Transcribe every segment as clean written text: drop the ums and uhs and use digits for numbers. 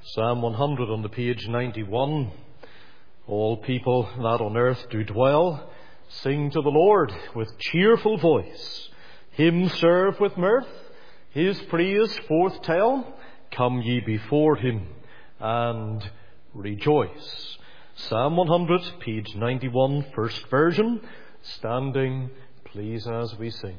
Psalm 100 on the page 91. All people that on earth do dwell, sing to the Lord with cheerful voice. Him serve with mirth, his praise forth tell. Come ye before him and rejoice. Psalm 100, page 91, first version. Standing, please, as we sing.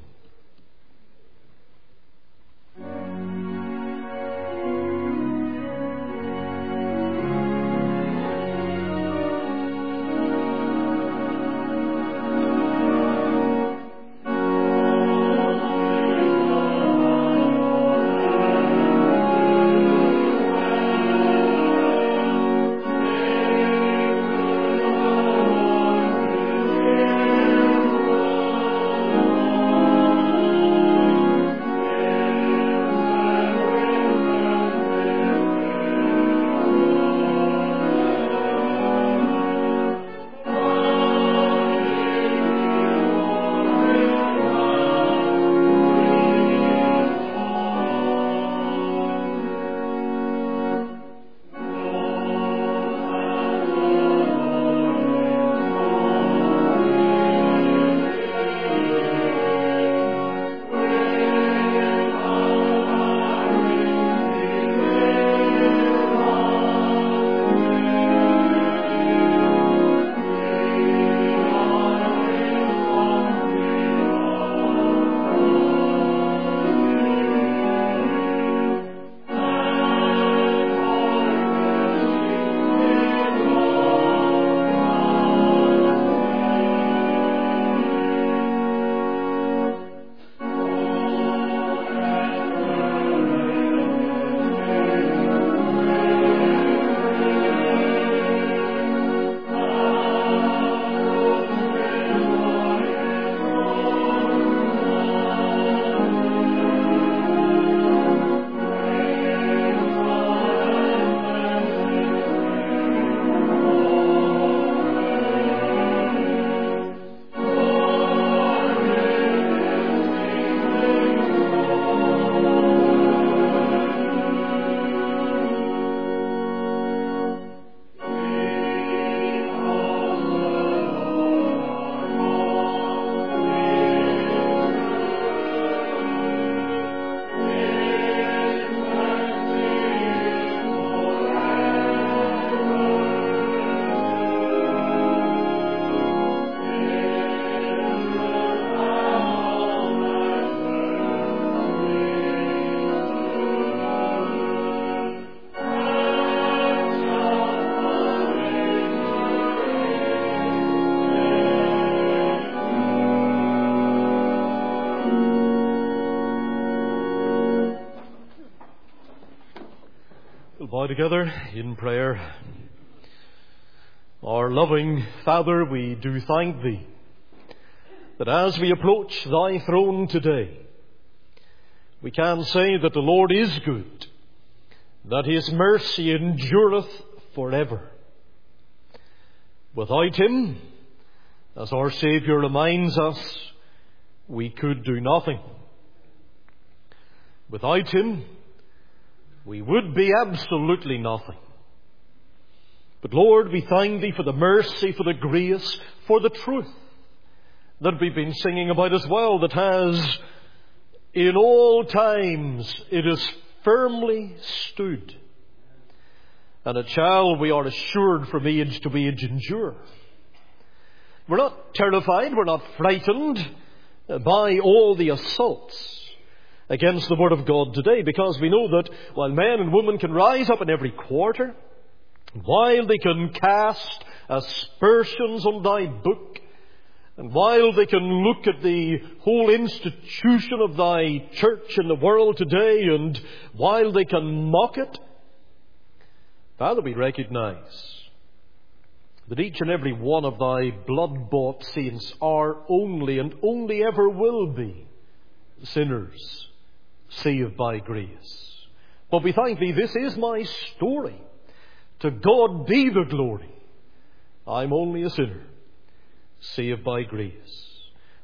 Bow together in prayer. Our loving Father, we do thank Thee that as we approach Thy throne today, we can say that the Lord is good, that His mercy endureth forever. Without Him, as our Saviour reminds us, we could do nothing. Without Him, we would be absolutely nothing. But Lord, we thank Thee for the mercy, for the grace, for the truth that we've been singing about as well, that has, in all times, it has firmly stood. And it shall, we are assured, from age to age endure. We're not terrified, we're not frightened by all the assaults against the Word of God today, because we know that while men and women can rise up in every quarter, while they can cast aspersions on Thy book, and while they can look at the whole institution of Thy church in the world today, and while they can mock it, Father, we recognize that each and every one of Thy blood-bought saints are only and only ever will be sinners saved by grace. But we thank Thee, this is my story. To God be the glory. I'm only a sinner, saved by grace.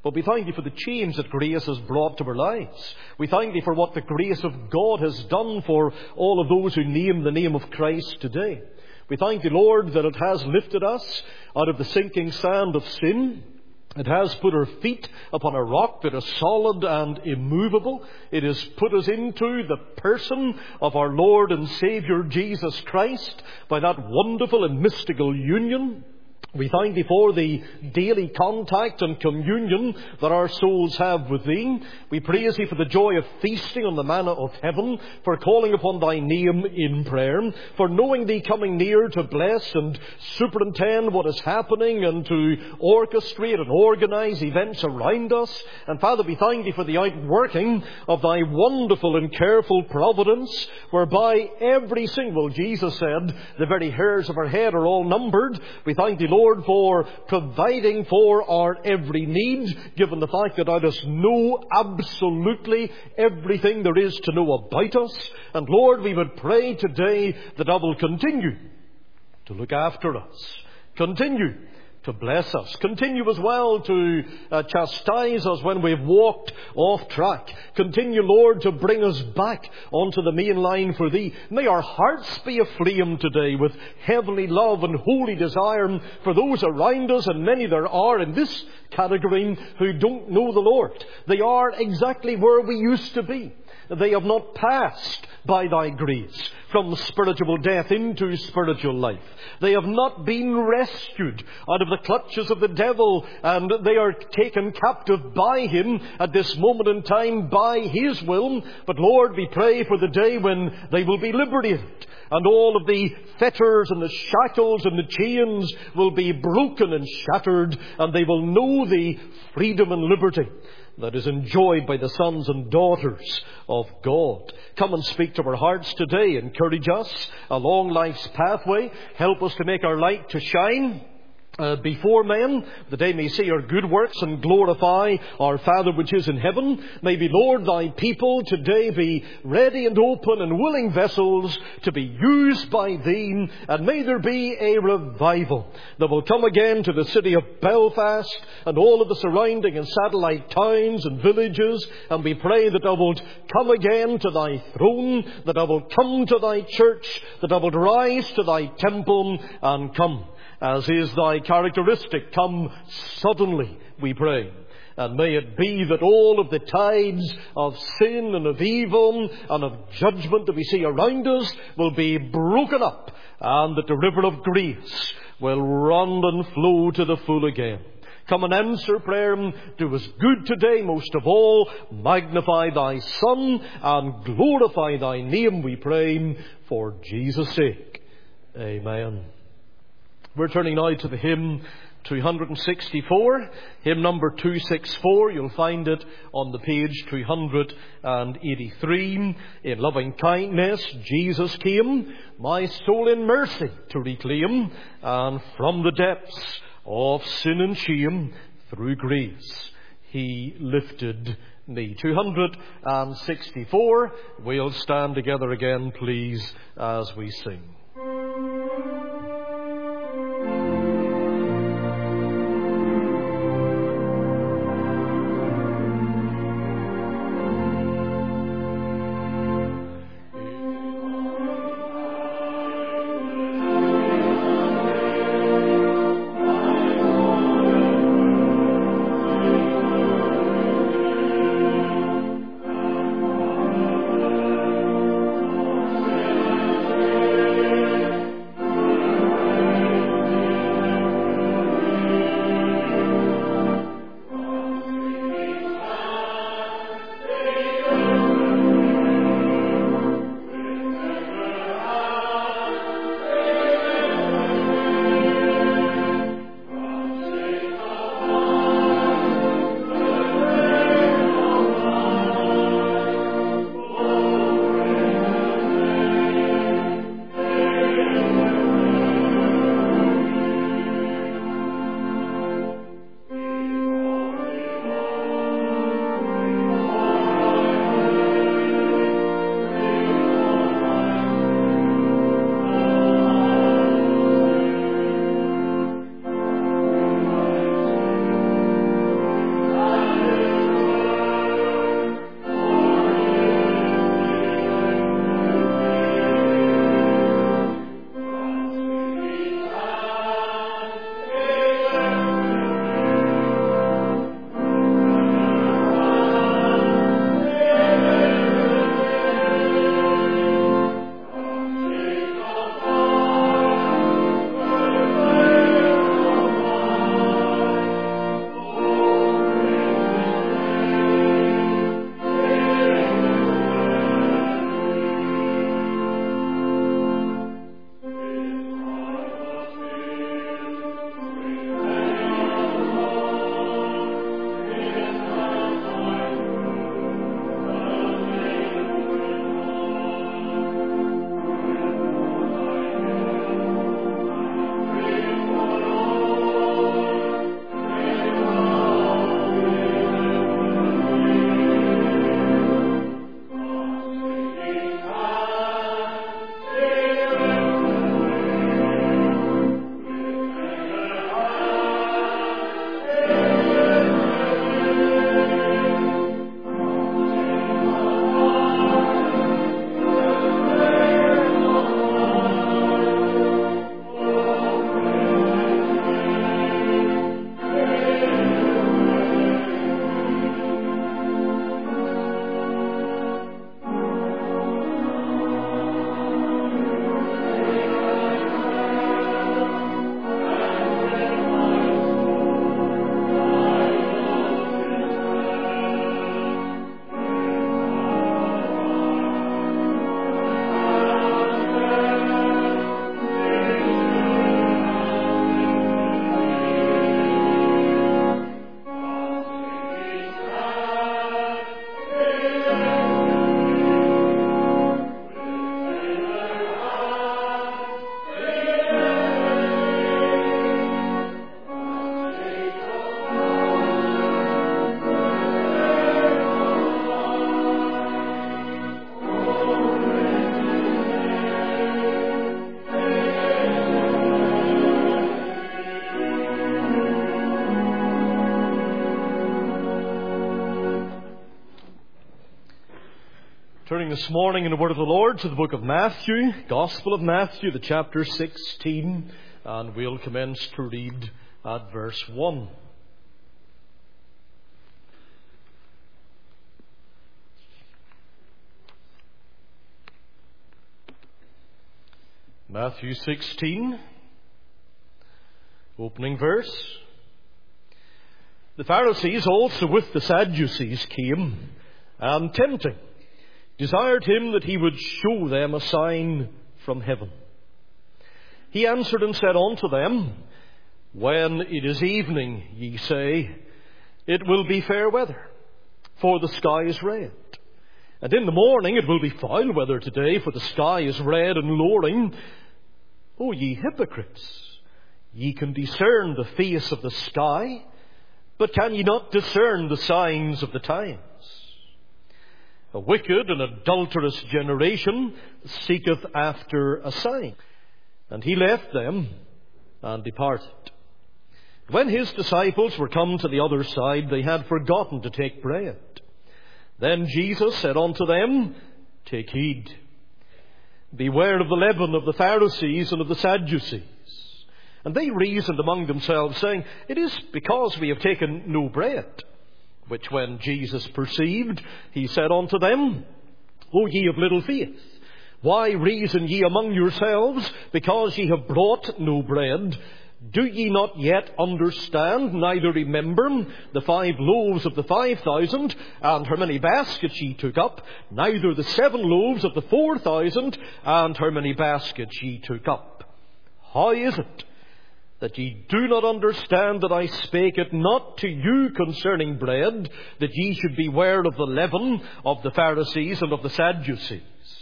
But we thank Thee for the change that grace has brought to our lives. We thank Thee for what the grace of God has done for all of those who name the name of Christ today. We thank Thee, Lord, that it has lifted us out of the sinking sand of sin. It has put our feet upon a rock that is solid and immovable. It has put us into the person of our Lord and Saviour Jesus Christ by that wonderful and mystical union. We thank Thee for the daily contact and communion that our souls have with Thee. We praise Thee for the joy of feasting on the manna of heaven, for calling upon Thy name in prayer, for knowing Thee coming near to bless and superintend what is happening and to orchestrate and organize events around us. And Father, we thank Thee for the outworking of Thy wonderful and careful providence, whereby every single, Jesus said, the very hairs of our head are all numbered. We thank Thee, Lord, for providing for our every need, given the fact that Thou dost know absolutely everything there is to know about us. And Lord, we would pray today that Thou will continue to look after us, continue to bless us, continue as well to chastise us when we've walked off track. Continue, Lord, to bring us back onto the main line for Thee. May our hearts be aflame today with heavenly love and holy desire for those around us, and many there are in this category who don't know the Lord. They are exactly where we used to be. They have not passed by Thy grace from spiritual death into spiritual life. They have not been rescued out of the clutches of the devil, and they are taken captive by him at this moment in time by His will. But Lord, we pray for the day when they will be liberated, and all of the fetters and the shackles and the chains will be broken and shattered, and they will know the freedom and liberty that is enjoyed by the sons and daughters of God. Come and speak to our hearts today. Encourage us along life's pathway. Help us to make our light to shine before men, that they may see our good works and glorify our Father which is in heaven. May be, Lord, Thy people today be ready and open and willing vessels to be used by Thee, and may there be a revival that will come again to the city of Belfast and all of the surrounding and satellite towns and villages. And we pray that Thou wilt come again to Thy throne, that Thou wilt come to Thy church, that Thou wilt rise to Thy temple, and come, as is Thy characteristic, come suddenly, we pray. And may it be that all of the tides of sin and of evil and of judgment that we see around us will be broken up, and that the river of grace will run and flow to the full again. Come and answer prayer. Do us good today. Most of all, magnify Thy Son and glorify Thy name, we pray, for Jesus' sake. Amen. We're turning now to the hymn 264, hymn number 264. You'll find it on the page 283. In loving kindness Jesus came, my soul in mercy to reclaim, and from the depths of sin and shame, through grace He lifted me. 264. We'll stand together again, please, as we sing. this morning in the Word of the Lord to the book of Matthew, Gospel of Matthew, the chapter 16, and we'll commence to read at verse 1. Matthew 16, opening verse. The Pharisees also with the Sadducees came, and tempting, desired him that he would show them a sign from heaven. He answered and said unto them, When it is evening, ye say, It will be fair weather, for the sky is red. And in the morning it will be foul weather today, for the sky is red and lowering. O ye hypocrites, ye can discern the face of the sky, but can ye not discern the signs of the times? A wicked and adulterous generation seeketh after a sign. And he left them and departed. When his disciples were come to the other side, they had forgotten to take bread. Then Jesus said unto them, Take heed. Beware of the leaven of the Pharisees and of the Sadducees. And they reasoned among themselves, saying, It is because we have taken no bread. Which when Jesus perceived, he said unto them, O ye of little faith, why reason ye among yourselves, because ye have brought no bread? Do ye not yet understand, neither remember the 5 loaves of the 5,000, and how many baskets ye took up, neither the 7 loaves of the 4,000, and how many baskets ye took up? How is it that ye do not understand that I spake it not to you concerning bread, that ye should beware of the leaven of the Pharisees and of the Sadducees?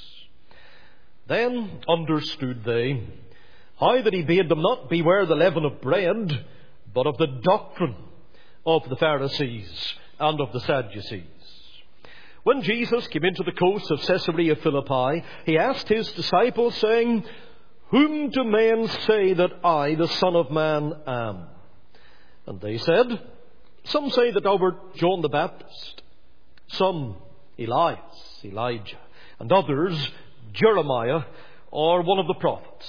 Then understood they how that he bade them not beware the leaven of bread, but of the doctrine of the Pharisees and of the Sadducees. When Jesus came into the coast of Caesarea Philippi, he asked his disciples, saying, Whom do men say that I, the Son of Man, am? And they said, Some say that thou art John the Baptist, some Elias, Elijah, and others Jeremiah, or one of the prophets.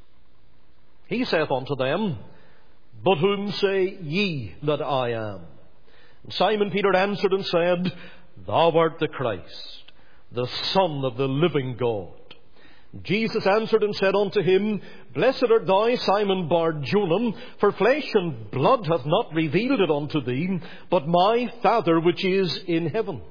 He saith unto them, But whom say ye that I am? And Simon Peter answered and said, Thou art the Christ, the Son of the living God. Jesus answered and said unto him, Blessed art thou, Simon Bar-Jonah, for flesh and blood hath not revealed it unto thee, but my Father which is in heaven.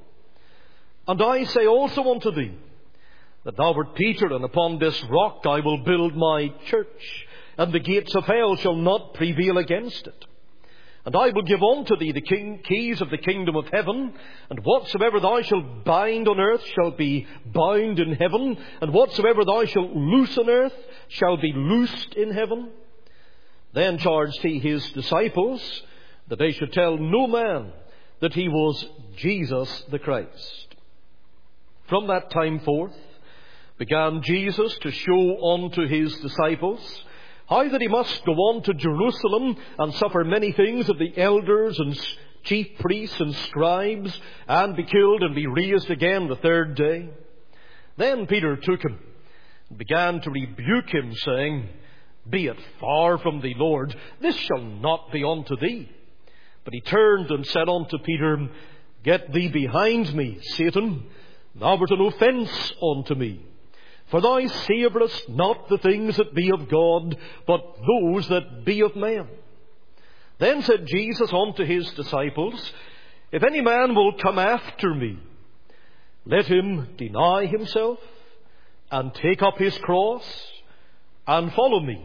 And I say also unto thee, that thou art Peter, and upon this rock I will build my church, and the gates of hell shall not prevail against it. And I will give unto thee the keys of the kingdom of heaven, and whatsoever thou shalt bind on earth shall be bound in heaven, and whatsoever thou shalt loose on earth shall be loosed in heaven. Then charged he his disciples that they should tell no man that he was Jesus the Christ. From that time forth began Jesus to show unto his disciples how that he must go on to Jerusalem and suffer many things of the elders and chief priests and scribes, and be killed and be raised again the 3rd day. Then Peter took him and began to rebuke him, saying, Be it far from thee, Lord, this shall not be unto thee. But he turned and said unto Peter, Get thee behind me, Satan, thou art an offence unto me. For thou savourest not the things that be of God, but those that be of men. Then said Jesus unto his disciples, If any man will come after me, let him deny himself, and take up his cross, and follow me.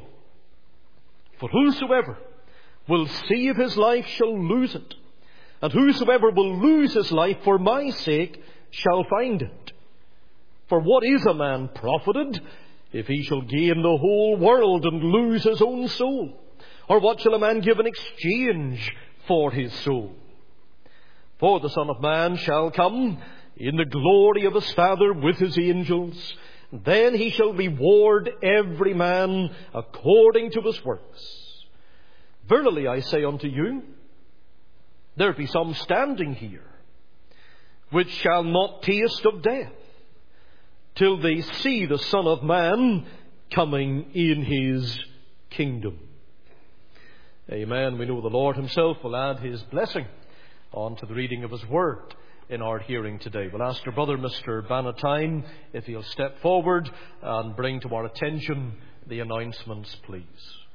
For whosoever will save his life shall lose it, and whosoever will lose his life for my sake shall find it. For what is a man profited, if he shall gain the whole world and lose his own soul? Or what shall a man give in exchange for his soul? For the Son of Man shall come in the glory of his Father with his angels. Then he shall reward every man according to his works. Verily I say unto you, there be some standing here, which shall not taste of death, till they see the Son of Man coming in His kingdom. Amen. We know the Lord Himself will add His blessing on to the reading of His Word in our hearing today. We'll ask our brother, Mr. Bannatyne, if he'll step forward and bring to our attention the announcements, please.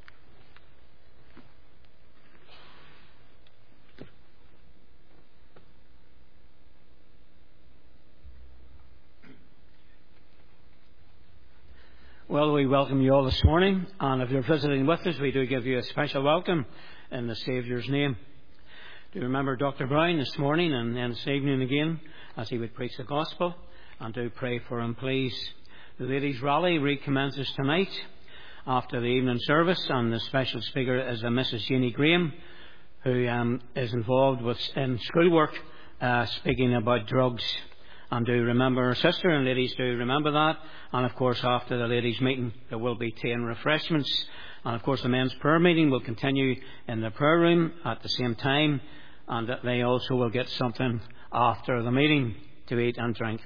Well, we welcome you all this morning, and if you're visiting with us, we do give you a special welcome in the Saviour's name. Do remember Dr. Brown this morning and then this evening again as he would preach the Gospel, and do pray for him, please. The ladies' rally recommences tonight after the evening service, and the special speaker is Mrs. Jeannie Graham, who is involved in schoolwork, speaking about drugs. And do remember her sister, and ladies do remember that. And of course, after the ladies' meeting, there will be tea and refreshments. And of course, the men's prayer meeting will continue in the prayer room at the same time, and that they also will get something after the meeting to eat and drink.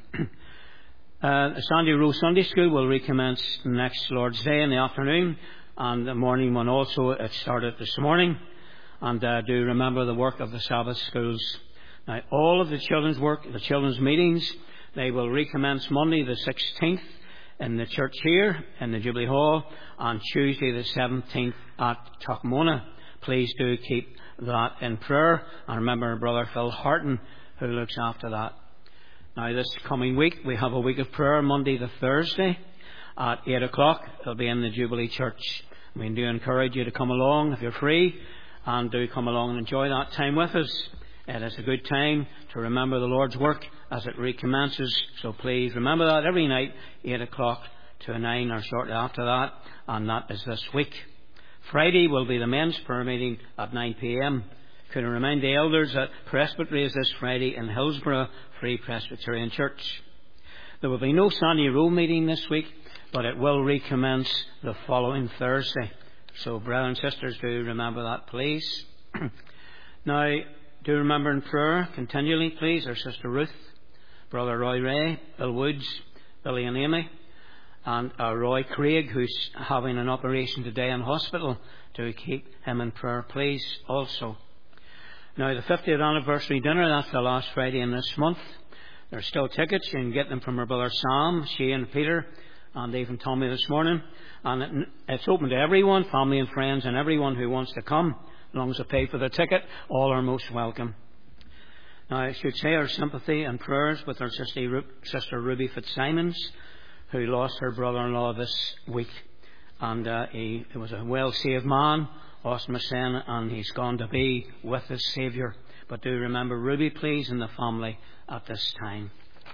The Sandy Row Sunday School will recommence next Lord's Day in the afternoon, and the morning one also. It started this morning. And do remember the work of the Sabbath schools. Now, all of the children's work, the children's meetings, they will recommence Monday the 16th in the church here in the Jubilee Hall, and Tuesday the 17th at Tuckmona. Please do keep that in prayer, and remember Brother Phil Harton, who looks after that. Now, this coming week we have a week of prayer, Monday the Thursday at 8 o'clock. It'll be in the Jubilee Church. We do encourage you to come along if you're free, and do come along and enjoy that time with us. It is a good time to remember the Lord's work as it recommences. So please remember that every night, 8 o'clock to 9 or shortly after that. And that is this week. Friday will be the men's prayer meeting at 9 p.m. Could I remind the elders that Presbytery is this Friday in Hillsborough Free Presbyterian Church. There will be no Sandy Row meeting this week, but it will recommence the following Thursday. So brothers and sisters, do remember that, please. Now, do remember in prayer continually, please, our sister Ruth, Brother Roy Ray, Bill Woods, Billy and Amy, and Roy Craig, who's having an operation today in hospital. Do keep him in prayer, please, also. Now, the 50th anniversary dinner, that's the last Friday in this month. There's still tickets. You can get them from our brother Sam, Shane, Peter, and even Tommy this morning. And it's open to everyone, family and friends, and everyone who wants to come. As long as they pay for the ticket, all are most welcome. Now, I should say our sympathy and prayers with our sister Ruby Fitzsimons, who lost her brother-in-law this week. And he was a well-saved man, Austin Massen, and he's gone to be with his Saviour. But do remember Ruby, please, and the family at this time.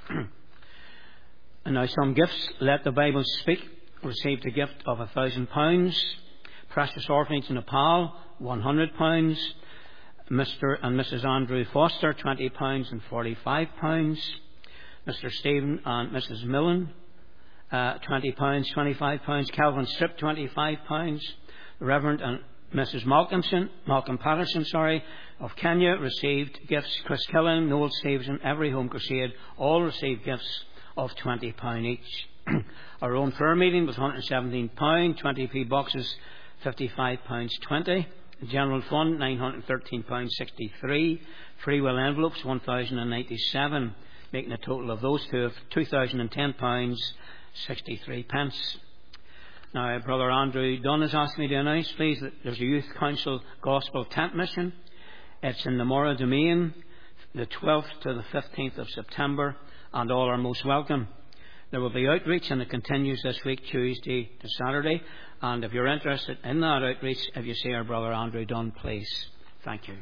And now some gifts. Let the Bible Speak received a gift of £1,000. Precious Orphanage in Nepal, £100. Mr. and Mrs. Andrew Foster, £20 and £45. Mr. Stephen and Mrs. Millen, £20, £25. Calvin Strip, £25. Reverend and Mrs. Malcolm Patterson, of Kenya received gifts. Chris Killen, Noel Stevenson, Every Home Crusade, all received gifts of £20 each. Our own prayer meeting was £117, 20p boxes, £55.20. General Fund, £913.63. Free will envelopes, £1,097, making a total of those two of £2,010.63. Now, Brother Andrew Dunn has asked me to announce, please, that there's a Youth Council Gospel Tent Mission. It's in the Mora Domain, the 12th to the 15th of September, and all are most welcome. There will be outreach, and it continues this week, Tuesday to Saturday. And if you're interested in that outreach, if you see our Brother Andrew Dunn, please. Thank you.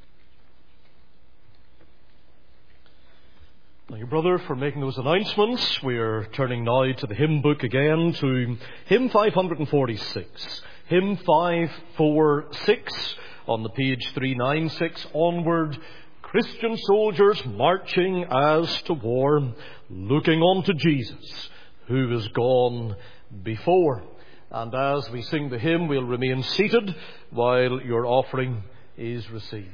Thank you, brother, for making those announcements. We're turning now to the hymn book again, to hymn 546. Hymn 546 on the page 396 onward. Christian soldiers marching as to war, looking on to Jesus, who is gone before. And as we sing the hymn, we'll remain seated while your offering is received.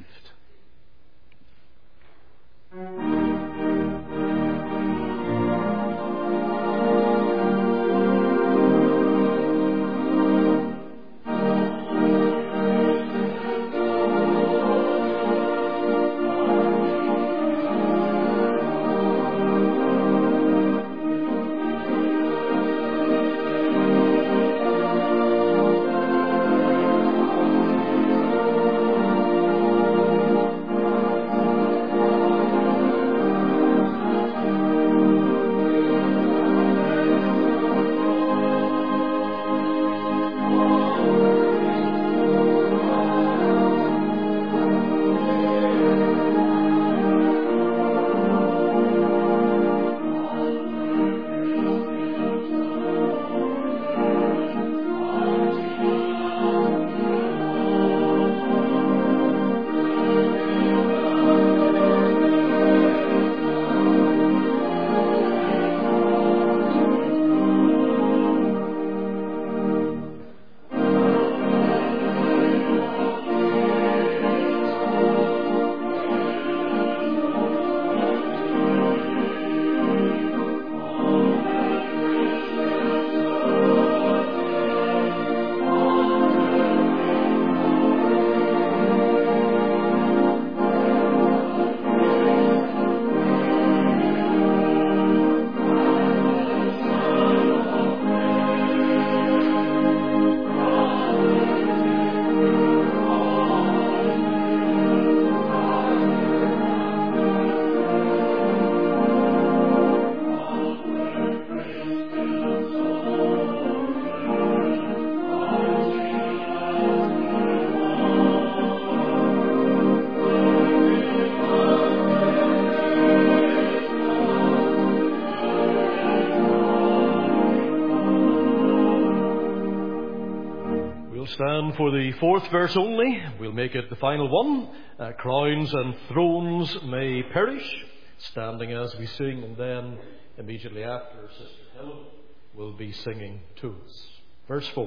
We'll stand for the fourth verse only. We'll make it the final one. Crowns and thrones may perish, standing as we sing, and then immediately after, Sister Helen will be singing to us. Verse 4.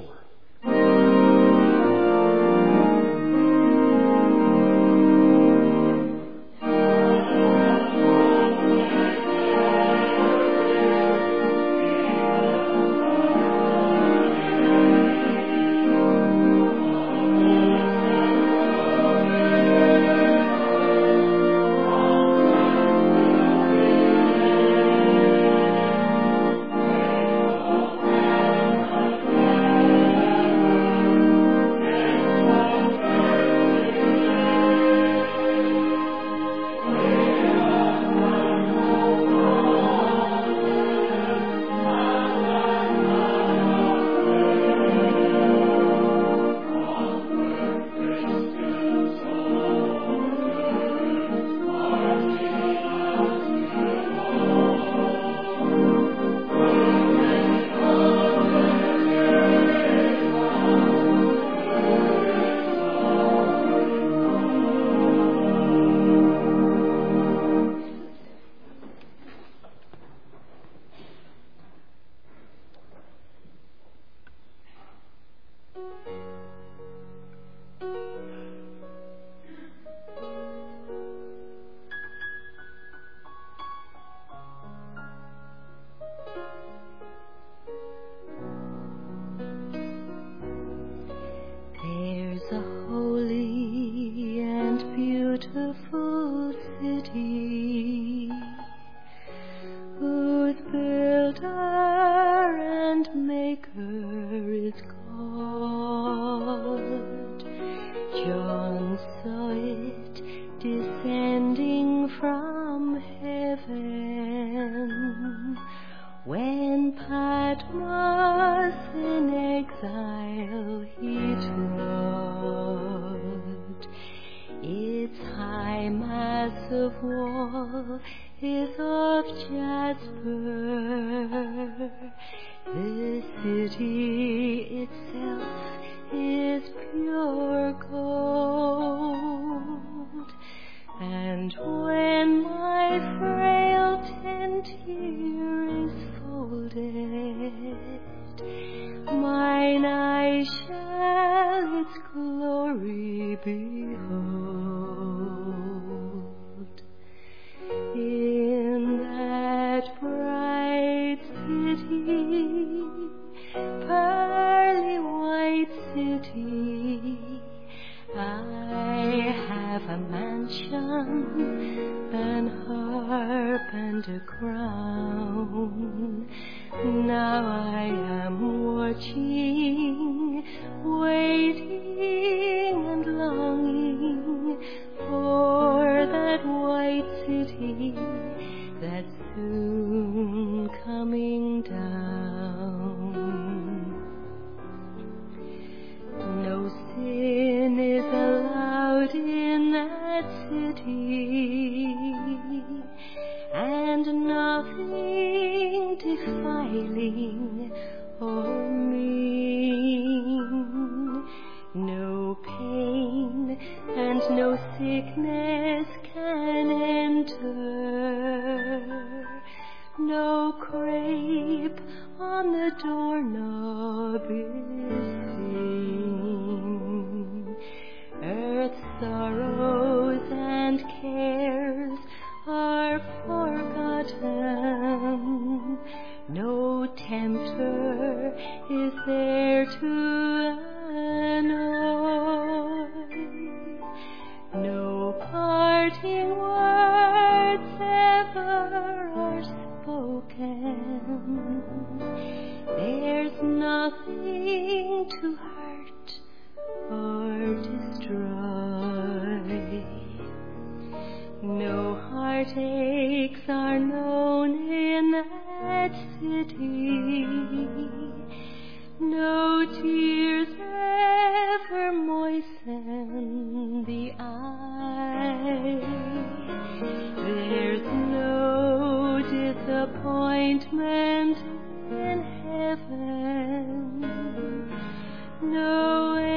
Disappointment in heaven, no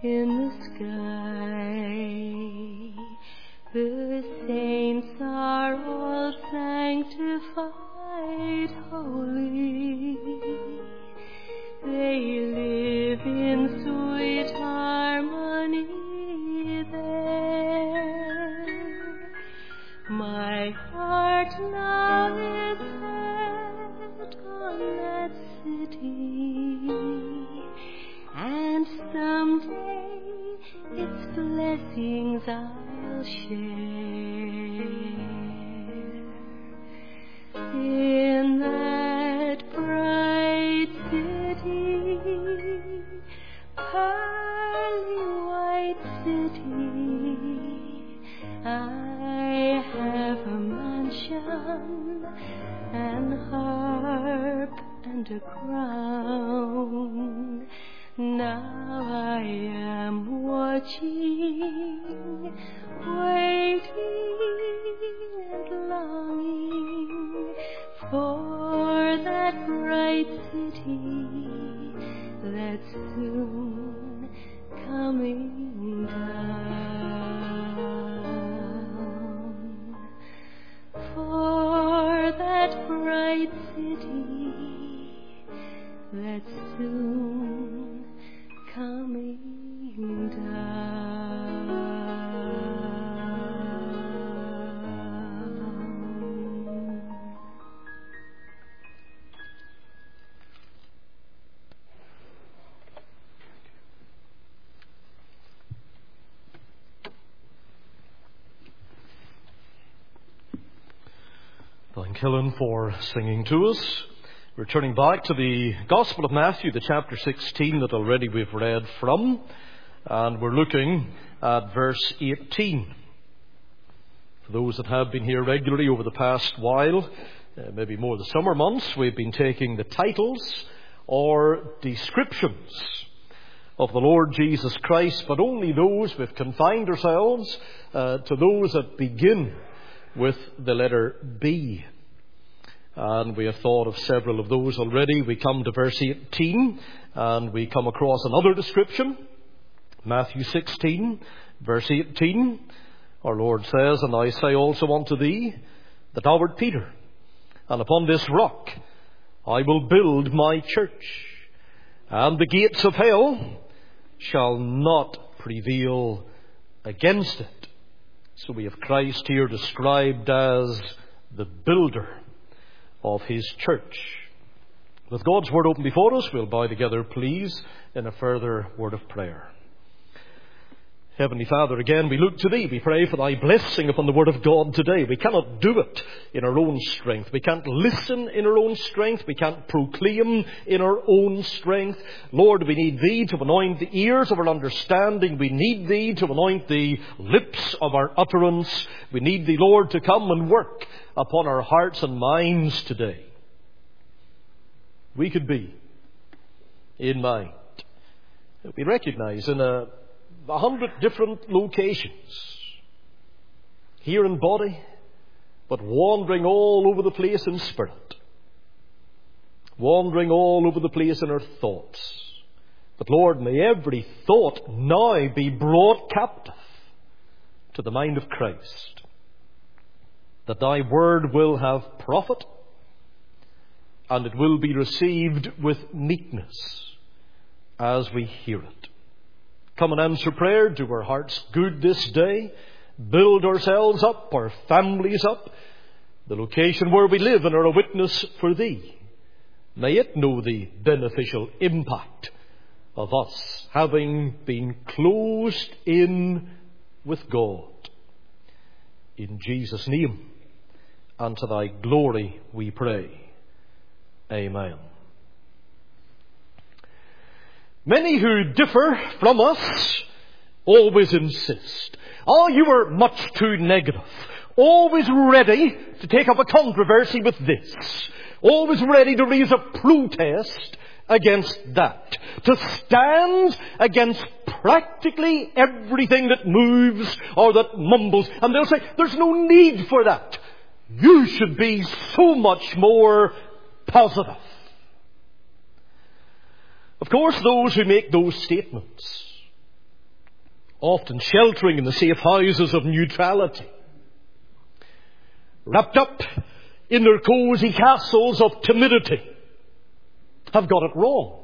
in the sky. The saints are all sanctified holy. They live in sweet harmony there. My heart now is set on that city, and someday its blessings I'll share. In that bright city, pearly white city, I have a mansion, an harp, and a crown. Now I am watching, waiting and longing for that bright city that's soon coming down. For that bright city that's soon coming down. Thank Helen for singing to us. We're turning back to the Gospel of Matthew, the chapter 16 that already we've read from, and we're looking at verse 18. For those that have been here regularly over the past while, maybe more the summer months, we've been taking the titles or descriptions of the Lord Jesus Christ, but only those we've confined ourselves to those that begin with the letter B. And we have thought of several of those already. We come to verse 18 and we come across another description. Matthew 16, verse 18. Our Lord says, "And I say also unto thee, that thou art Peter, and upon this rock I will build my church, and the gates of hell shall not prevail against it." So we have Christ here described as the builder of His church. With God's Word open before us, we'll bow together, please, in a further word of prayer. Heavenly Father, again we look to Thee. We pray for Thy blessing upon the Word of God today. We cannot do it in our own strength. We can't listen in our own strength. We can't proclaim in our own strength. Lord, we need Thee to anoint the ears of our understanding. We need Thee to anoint the lips of our utterance. We need Thee, Lord, to come and work upon our hearts and minds today. We could be in mind. We recognize in 100 different locations, here in body, but wandering all over the place in spirit, wandering all over the place in our thoughts. But Lord, may every thought now be brought captive to the mind of Christ, that Thy Word will have profit, and it will be received with meekness as we hear it. Come and answer prayer. Do our hearts good this day. Build ourselves up, our families up, the location where we live, and are a witness for Thee. May it know the beneficial impact of us having been closed in with God. In Jesus' name, and to Thy glory we pray. Amen. Many who differ from us always insist, "Oh, you are much too negative." Always ready to take up a controversy with this. Always ready to raise a protest against that. To stand against practically everything that moves or that mumbles. And they'll say, "There's no need for that. You should be so much more positive." Of course, those who make those statements often sheltering in the safe houses of neutrality, wrapped up in their cosy castles of timidity, have got it wrong.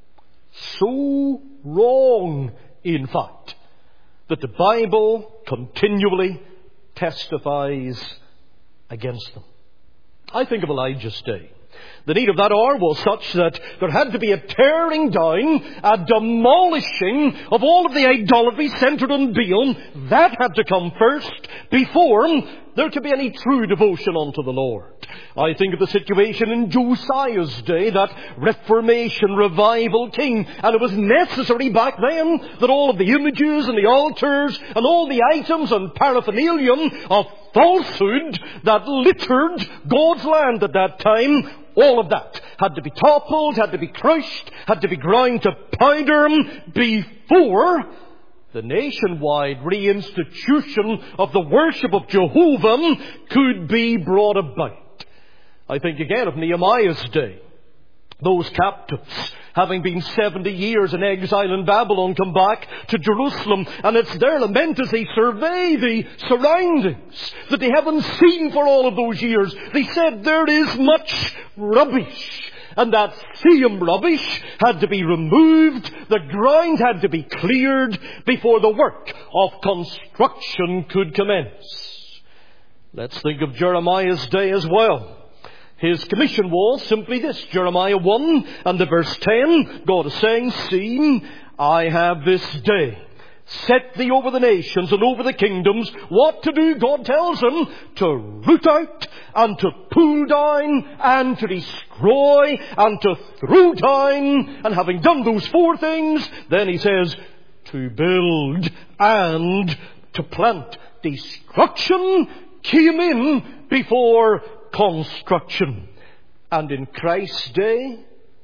So wrong, in fact, that the Bible continually testifies against them. I think of Elijah's day. The need of that hour was such that there had to be a tearing down, a demolishing of all of the idolatry centered on Baal. That had to come first before there could be any true devotion unto the Lord. I think of the situation in Josiah's day, that Reformation revival king. And it was necessary back then that all of the images and the altars and all the items and paraphernalia of falsehood that littered God's land at that time, all of that had to be toppled, had to be crushed, had to be ground to powder before the nationwide reinstitution of the worship of Jehovah could be brought about. I think again of Nehemiah's day. Those captives, having been 70 years in exile in Babylon, come back to Jerusalem, and it's their lament as they survey the surroundings that they haven't seen for all of those years. They said there is much rubbish. And that same rubbish had to be removed. The ground had to be cleared before the work of construction could commence. Let's think of Jeremiah's day as well. His commission was simply this. Jeremiah 1 and the verse 10, God is saying, "See, I have this day set thee over the nations and over the kingdoms." What to do, God tells him, to root out and to pull down and to destroy and to throw down. And having done those four things, then he says, to build and to plant. Destruction came in before construction. And in Christ's day,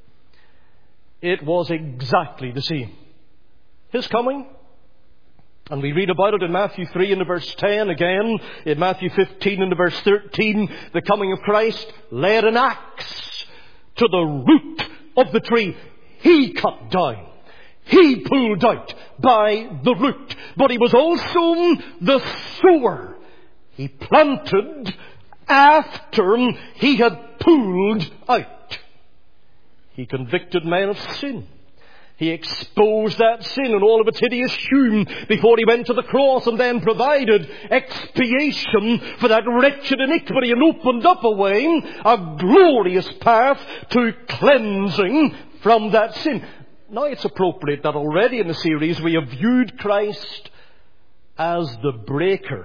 it was exactly the same. His coming, and we read about it in Matthew 3 and verse 10, again in Matthew 15 and verse 13, the coming of Christ led an axe to the root of the tree. He cut down. He pulled out by the root. But he was also the sower. He planted after he had pulled out. He convicted men of sin. He exposed that sin in all of its hideous hue before he went to the cross, and then provided expiation for that wretched iniquity and opened up a way, a glorious path to cleansing from that sin. Now it's appropriate that already in the series we have viewed Christ as the breaker.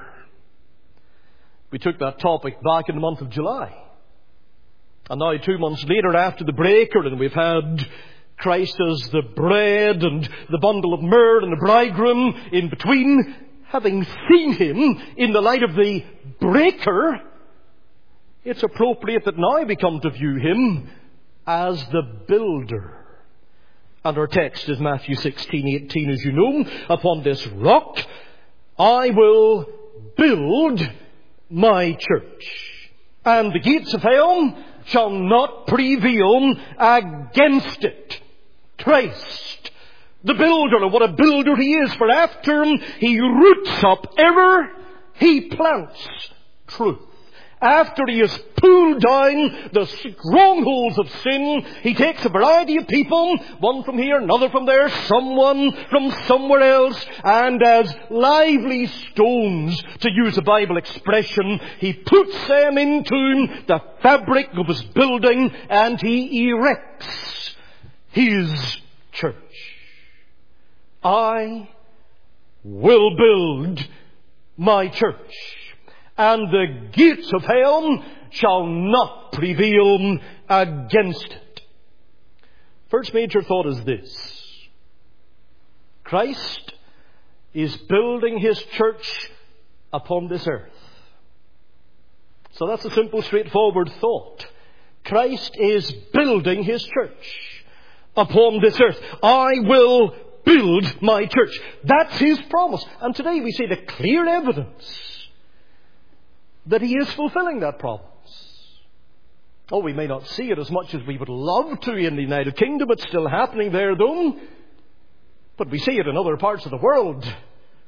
We took that topic back in the month of July. And now 2 months later after the breaker, and we've had Christ as the bread and the bundle of myrrh and the bridegroom in between. Having seen him in the light of the breaker, it's appropriate that now we come to view him as the builder. And our text is Matthew 16:18, as you know. "Upon this rock I will build my church, and the gates of hell shall not prevail against it." Christ, the builder, and what a builder he is, for after he roots up error, he plants truth. After he has pulled down the strongholds of sin, he takes a variety of people, one from here, another from there, someone from somewhere else, and as lively stones, to use a Bible expression, he puts them into the fabric of his building, and he erects his church. I will build my church, and the gates of hell shall not prevail against it. First major thought is this: Christ is building his church upon this earth. So that's a simple, straightforward thought. Christ is building his church upon this earth. I will build my church. That's his promise. And today we see the clear evidence that he is fulfilling that promise. Oh, we may not see it as much as we would love to in the United Kingdom. It's still happening there, though. But we see it in other parts of the world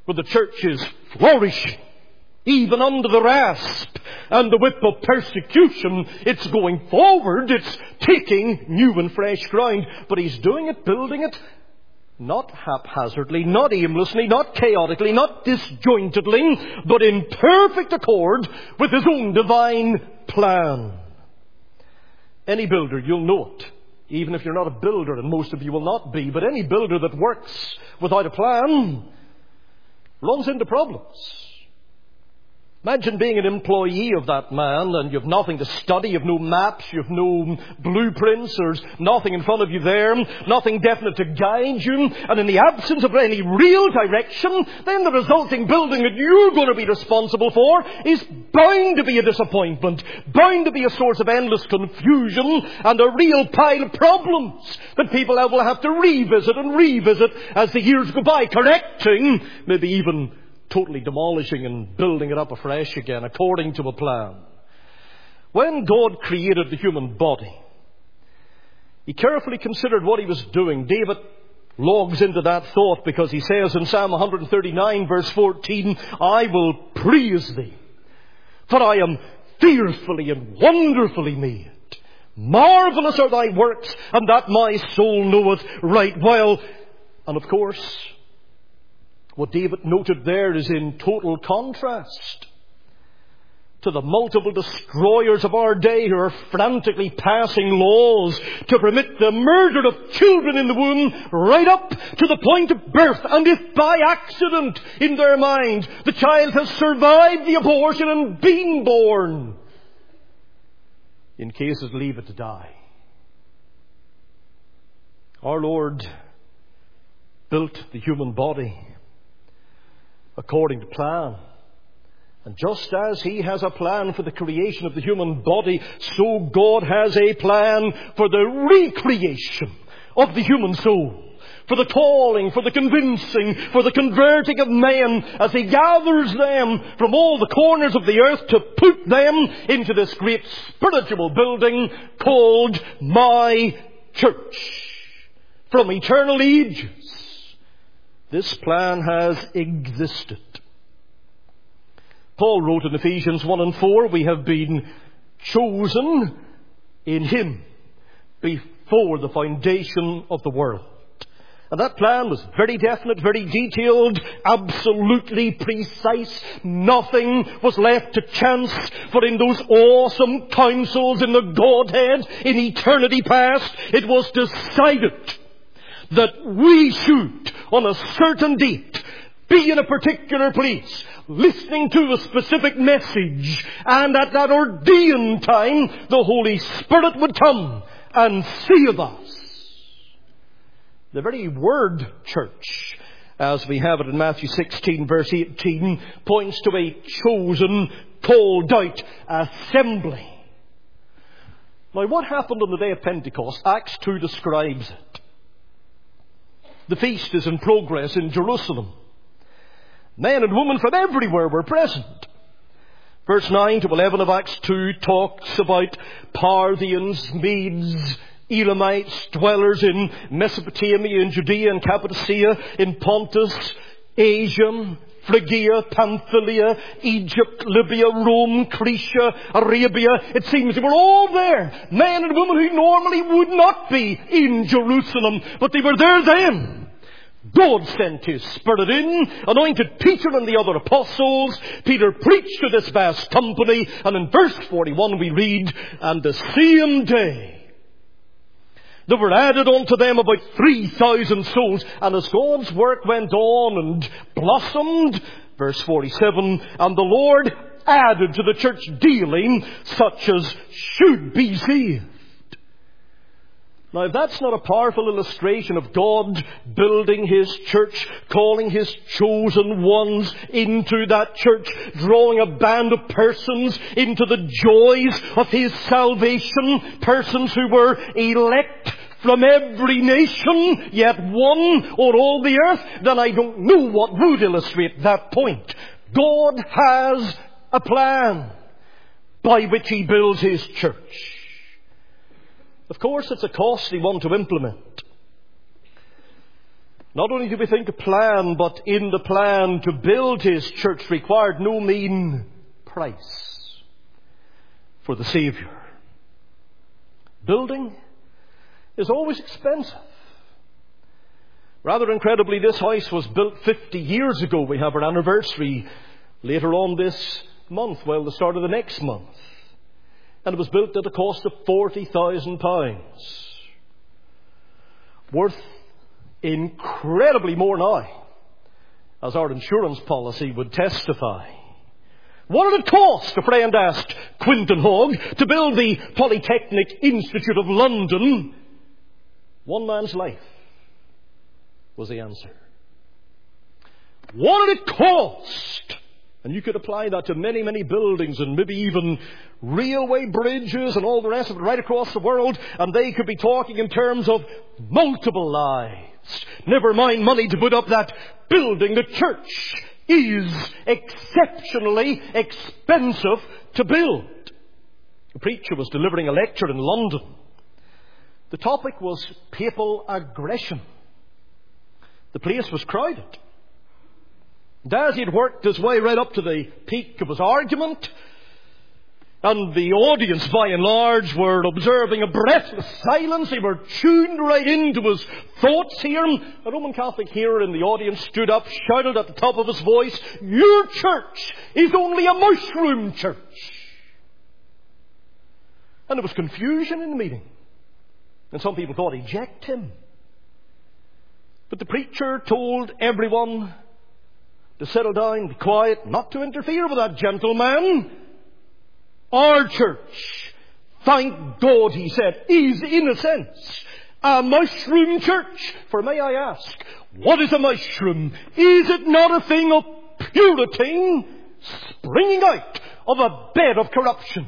where the church is flourishing, even under the rasp and the whip of persecution. It's going forward. It's taking new and fresh ground. But He's doing it, building it, not haphazardly, not aimlessly, not chaotically, not disjointedly, but in perfect accord with His own divine plan. Any builder, you'll know it. Even if you're not a builder, and most of you will not be, but any builder that works without a plan runs into problems. Imagine being an employee of that man and you've nothing to study, you've no maps, you've no blueprints, there's nothing in front of you there, nothing definite to guide you, and in the absence of any real direction, then the resulting building that you're going to be responsible for is bound to be a disappointment, bound to be a source of endless confusion and a real pile of problems that people will have to revisit and revisit as the years go by, correcting, maybe even totally demolishing and building it up afresh again according to a plan. When God created the human body, He carefully considered what He was doing. David logs into that thought because he says in Psalm 139 verse 14, I will praise Thee, for I am fearfully and wonderfully made. Marvelous are Thy works, and that my soul knoweth right well. And of course, what David noted there is in total contrast to the multiple destroyers of our day who are frantically passing laws to permit the murder of children in the womb right up to the point of birth. And if by accident in their mind the child has survived the abortion and been born, in cases leave it to die. Our Lord built the human body according to plan. And just as He has a plan for the creation of the human body, so God has a plan for the recreation of the human soul, for the calling, for the convincing, for the converting of men as He gathers them from all the corners of the earth to put them into this great spiritual building called my church. From eternal ages, this plan has existed. Paul wrote in Ephesians 1 and 4, we have been chosen in Him before the foundation of the world. And that plan was very definite, very detailed, absolutely precise. Nothing was left to chance. For in those awesome councils in the Godhead in eternity past, it was decided that we should, on a certain date, be in a particular place, listening to a specific message, and at that ordained time, the Holy Spirit would come and save us. The very word church, as we have it in Matthew 16 verse 18, points to a chosen, called out assembly. Now, what happened on the day of Pentecost? Acts 2 describes it. The feast is in progress in Jerusalem. Men and women from everywhere were present. Verse 9 to 11 of Acts 2 talks about Parthians, Medes, Elamites, dwellers in Mesopotamia, in Judea and Cappadocia, in Pontus, Asia, Phrygia, Pamphylia, Egypt, Libya, Rome, Cretia, Arabia. It seems they were all there. Men and women who normally would not be in Jerusalem, but they were there then. God sent His Spirit in, anointed Peter and the other apostles. Peter preached to this vast company, and in verse 41 we read, and the same day there were added unto them about 3,000 souls. And as God's work went on and blossomed, verse 47, and the Lord added to the church daily such as should be saved. Now, if that's not a powerful illustration of God building His church, calling His chosen ones into that church, drawing a band of persons into the joys of His salvation, persons who were elect from every nation, yet one on all the earth, then I don't know what would illustrate that point. God has a plan by which He builds His church. Of course, it's a costly one to implement. Not only do we think a plan, but in the plan to build his church required no mean price for the Saviour. Building is always expensive. Rather incredibly, this house was built 50 years ago. We have our anniversary later on this month, the start of the next month. And it was built at a cost of £40,000. Worth incredibly more now, as our insurance policy would testify. What did it cost, a friend asked Quinton Hogg, to build the Polytechnic Institute of London? One man's life was the answer. What did it cost? And you could apply that to many, many buildings and maybe even railway bridges and all the rest of it right across the world. And they could be talking in terms of multiple lives. Never mind money to put up that building. The church is exceptionally expensive to build. A preacher was delivering a lecture in London. The topic was papal aggression. The place was crowded. And as he'd worked his way right up to the peak of his argument, and the audience by and large were observing a breathless silence, they were tuned right into his thoughts here, a Roman Catholic hearer in the audience stood up, shouted at the top of his voice, "Your church is only a mushroom church." And there was confusion in the meeting. And some people thought eject him. But the preacher told everyone to settle down, be quiet, not to interfere with that gentleman. Our church, thank God, he said, is in a sense a mushroom church. For may I ask, what is a mushroom? Is it not a thing of purity springing out of a bed of corruption?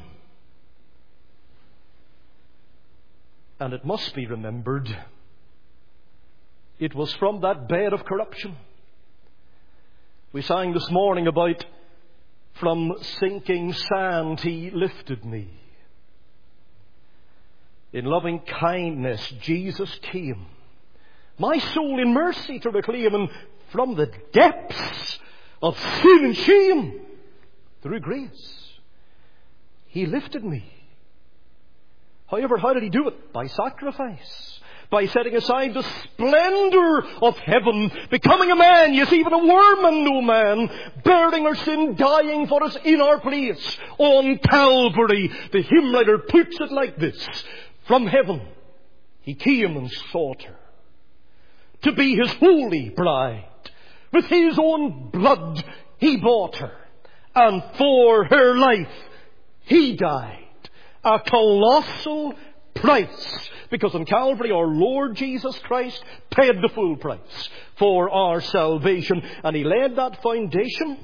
And it must be remembered, it was from that bed of corruption. We sang this morning about, "From sinking sand he lifted me." In loving kindness Jesus came, my soul in mercy to reclaim, and from the depths of sin and shame, through grace, he lifted me. However, how did he do it? By sacrifice. By setting aside the splendour of heaven, becoming a man, yes, even a worm and no man, bearing our sin, dying for us in our place on Calvary. The hymn writer puts it like this: from heaven he came and sought her, to be his holy bride. With his own blood he bought her, and for her life he died. A colossal price, because on Calvary our Lord Jesus Christ paid the full price for our salvation, and he laid that foundation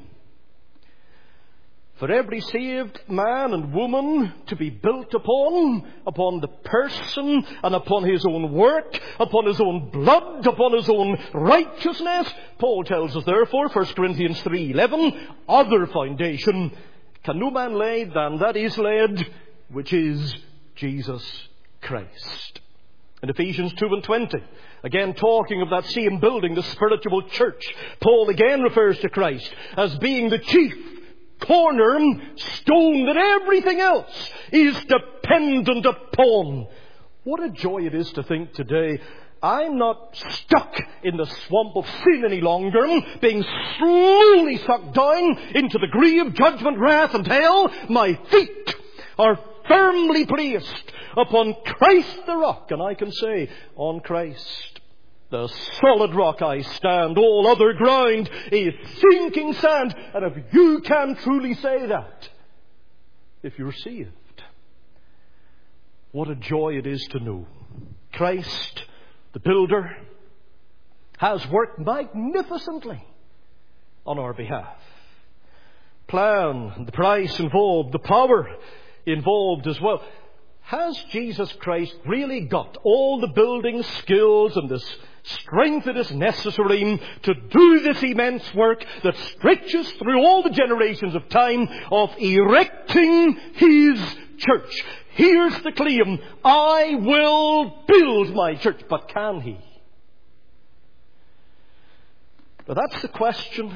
for every saved man and woman to be built upon the person and upon his own work, upon his own blood, upon his own righteousness. Paul tells us therefore, 1 Corinthians 3:11, other foundation can no man lay than that is laid, which is Jesus Christ. In Ephesians 2:20, again talking of that same building, the spiritual church, Paul again refers to Christ as being the chief cornerstone that everything else is dependent upon. What a joy it is to think today, I'm not stuck in the swamp of sin any longer, being slowly sucked down into the grave, judgment, wrath and hell. My feet are firmly placed upon Christ the rock, and I can say, on Christ the solid rock I stand, all other ground is sinking sand. And if you can truly say that, if you're saved, what a joy it is to know Christ the builder has worked magnificently on our behalf. Plan, the price involved, the power involved as well. Has Jesus Christ really got all the building skills and the strength that is necessary to do this immense work that stretches through all the generations of time of erecting his church? Here's the claim: I will build my church. But can he? But that's the question.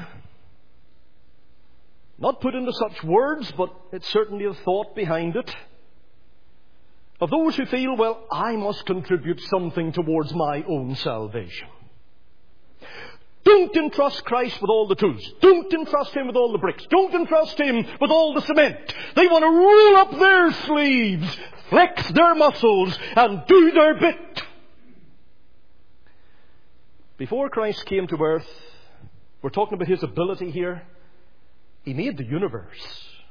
Not put into such words, but it's certainly a thought behind it. Of those who feel, well, I must contribute something towards my own salvation. Don't entrust Christ with all the tools. Don't entrust Him with all the bricks. Don't entrust Him with all the cement. They want to roll up their sleeves, flex their muscles, and do their bit. Before Christ came to earth, we're talking about His ability here. He made the universe.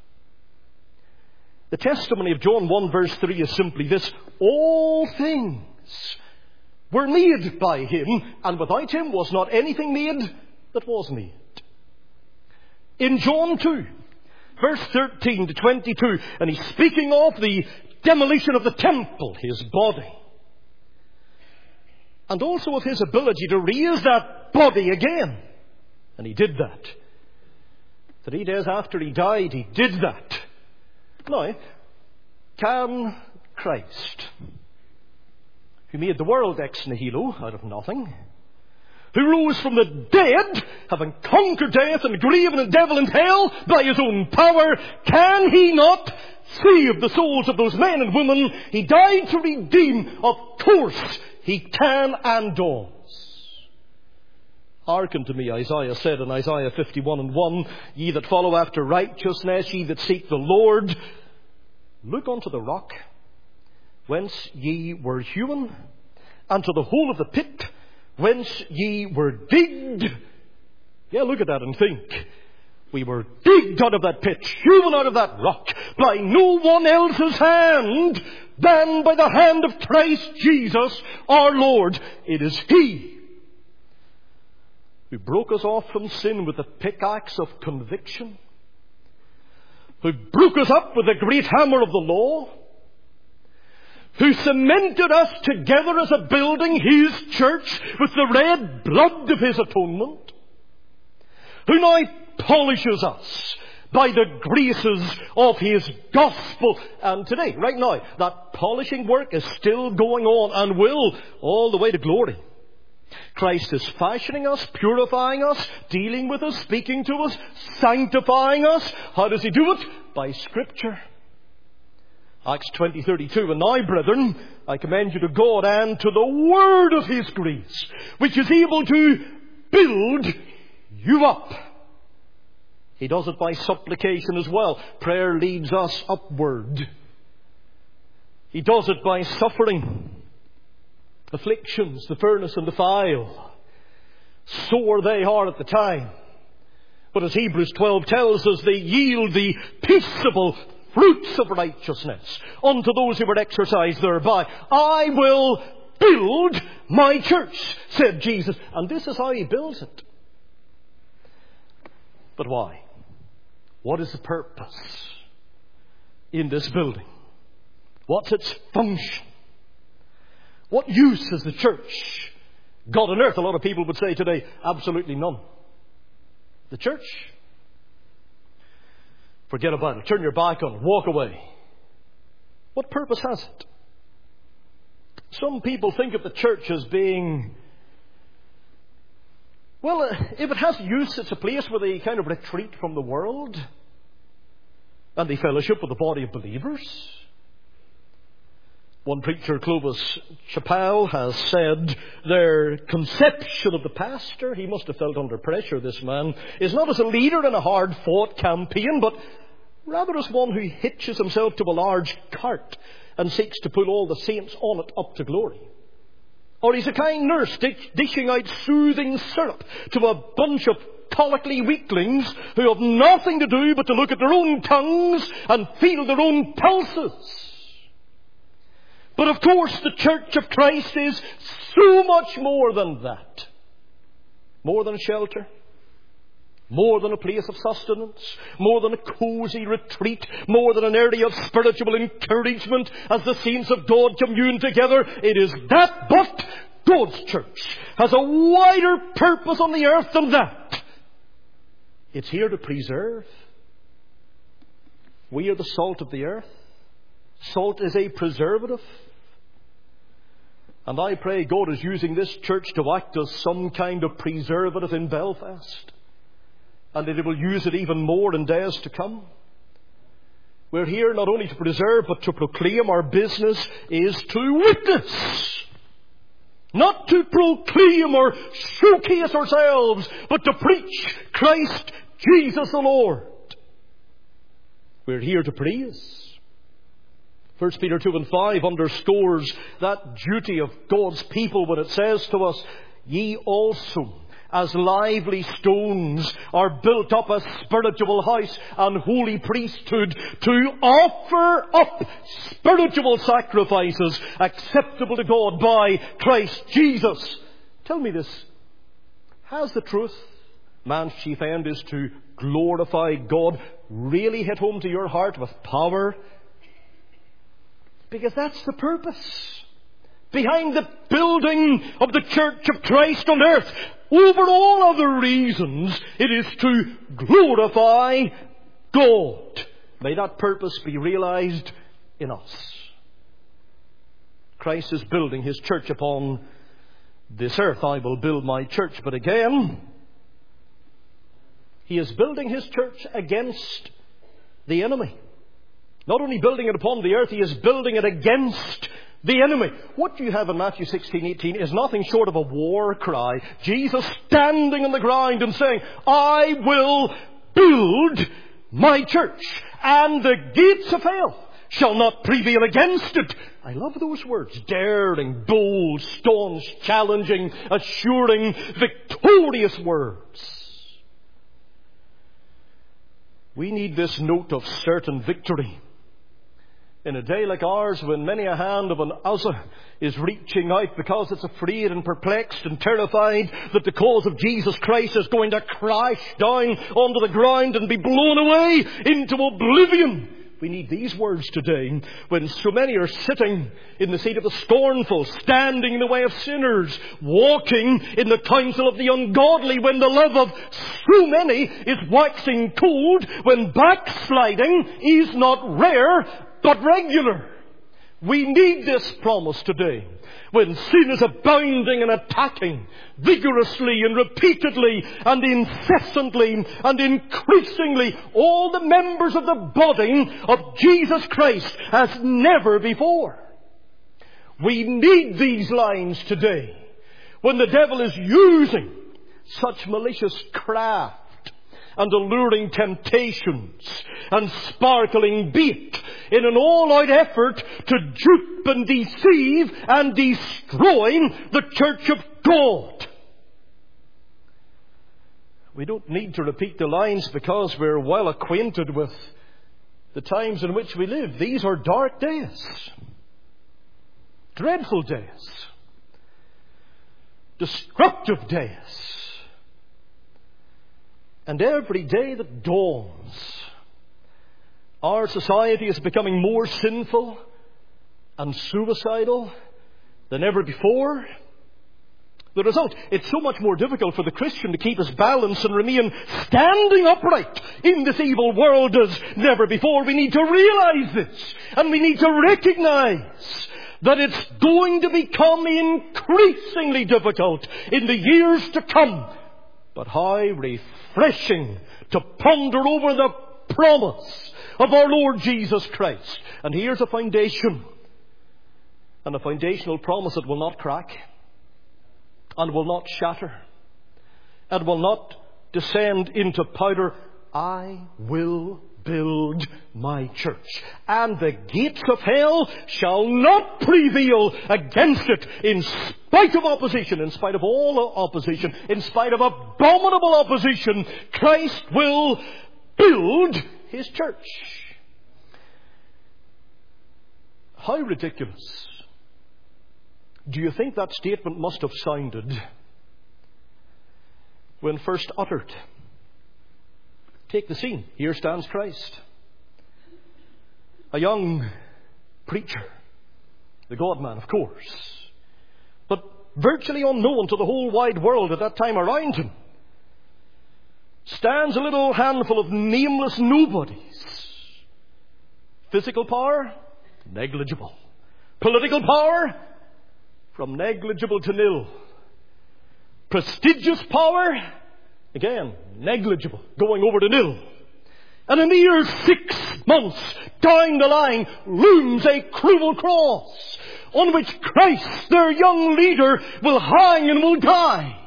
The testimony of John 1 verse 3 is simply this: all things were made by Him, and without Him was not anything made that was made. In John 2, verse 13 to 22, and He's speaking of the demolition of the temple, His body, and also of His ability to raise that body again. And He did that. 3 days after He died, He did that. Now, can Christ, who made the world ex nihilo, out of nothing, who rose from the dead, having conquered death and the grave and the devil and hell by His own power, can He not save the souls of those men and women He died to redeem? Of course He can and does. Hearken to me, Isaiah said in Isaiah 51:1, ye that follow after righteousness, ye that seek the Lord, look unto the rock whence ye were hewn, and to the hole of the pit whence ye were digged. Yeah, look at that and think. We were digged out of that pit, hewn out of that rock, by no one else's hand than by the hand of Christ Jesus our Lord. It is He who broke us off from sin with the pickaxe of conviction, who broke us up with the great hammer of the law, who cemented us together as a building, His church, with the red blood of His atonement, who now polishes us by the graces of His gospel. And today, right now, that polishing work is still going on and will all the way to glory. Christ is fashioning us, purifying us, dealing with us, speaking to us, sanctifying us. How does He do it? By Scripture. Acts 20:32, and now, brethren, I commend you to God and to the word of His grace, which is able to build you up. He does it by supplication as well. Prayer leads us upward. He does it by suffering. Afflictions, the furnace and the fire. Sore they are at the time. But as Hebrews 12 tells us, they yield the peaceable fruits of righteousness unto those who were exercised thereby. I will build my church, said Jesus. And this is how He builds it. But why? What is the purpose in this building? What's its function? What use has the church got on earth? A lot of people would say today, absolutely none. The church? Forget about it. Turn your back on it. Walk away. What purpose has it? Some people think of the church as being, well, if it has use, it's a place where they kind of retreat from the world and they fellowship with the body of believers. One preacher, Clovis Chappell, has said their conception of the pastor, he must have felt under pressure, this man, is not as a leader in a hard-fought campaign, but rather as one who hitches himself to a large cart and seeks to pull all the saints on it up to glory. Or he's a kind nurse dishing out soothing syrup to a bunch of colloquially weaklings who have nothing to do but to look at their own tongues and feel their own pulses. But of course the Church of Christ is so much more than that. More than a shelter. More than a place of sustenance. More than a cozy retreat. More than an area of spiritual encouragement as the saints of God commune together. It is that, but God's church has a wider purpose on the earth than that. It's here to preserve. We are the salt of the earth. Salt is a preservative. And I pray God is using this church to act as some kind of preservative in Belfast. And that He will use it even more in days to come. We're here not only to preserve but to proclaim. Our business is to witness. Not to proclaim or showcase ourselves, but to preach Christ Jesus the Lord. We're here to praise. 1 Peter 2 and 5 underscores that duty of God's people when it says to us, ye also, as lively stones, are built up a spiritual house and holy priesthood to offer up spiritual sacrifices acceptable to God by Christ Jesus. Tell me this. Has the truth, man's chief end is to glorify God, really hit home to your heart with power? Because that's the purpose behind the building of the Church of Christ on earth. Over all other reasons, it is to glorify God. May that purpose be realized in us. Christ is building His church upon this earth. I will build my church. But again, He is building His church against the enemy. Not only building it upon the earth, He is building it against the enemy. What you have in Matthew 16:18 is nothing short of a war cry. Jesus standing on the ground and saying, I will build my church, and the gates of hell shall not prevail against it. I love those words. Daring, bold, staunch, challenging, assuring, victorious words. We need this note of certain victory. In a day like ours, when many a hand of an Uzzah is reaching out because it's afraid and perplexed and terrified that the cause of Jesus Christ is going to crash down onto the ground and be blown away into oblivion. We need these words today, when so many are sitting in the seat of the scornful, standing in the way of sinners, walking in the counsel of the ungodly, when the love of so many is waxing cold, when backsliding is not rare but regular. We need this promise today, when sin is abounding and attacking vigorously and repeatedly and incessantly and increasingly all the members of the body of Jesus Christ as never before. We need these lines today, when the devil is using such malicious craft and alluring temptations and sparkling bait in an all-out effort to dupe and deceive and destroy the Church of God. We don't need to repeat the lines because we're well acquainted with the times in which we live. These are dark days, dreadful days, destructive days. And every day that dawns, our society is becoming more sinful and suicidal than ever before. The result, it's so much more difficult for the Christian to keep his balance and remain standing upright in this evil world as never before. We need to realize this, and we need to recognize that it's going to become increasingly difficult in the years to come. But how refreshing to ponder over the promise of our Lord Jesus Christ. And here's a foundation, and a foundational promise that will not crack, and will not shatter, and will not descend into powder. I will build my church, and the gates of hell shall not prevail against it. In spite of opposition, in spite of all opposition, in spite of abominable opposition, Christ will build His church. How ridiculous do you think that statement must have sounded when first uttered? Take the scene. Here stands Christ, a young preacher, the God-man, of course, but virtually unknown to the whole wide world at that time around him. Stands a little handful of nameless nobodies. Physical power? Negligible. Political power? from negligible to nil. Prestigious power, again, negligible, going over to nil. And a mere 6 months down the line looms a cruel cross on which Christ, their young leader, will hang and will die.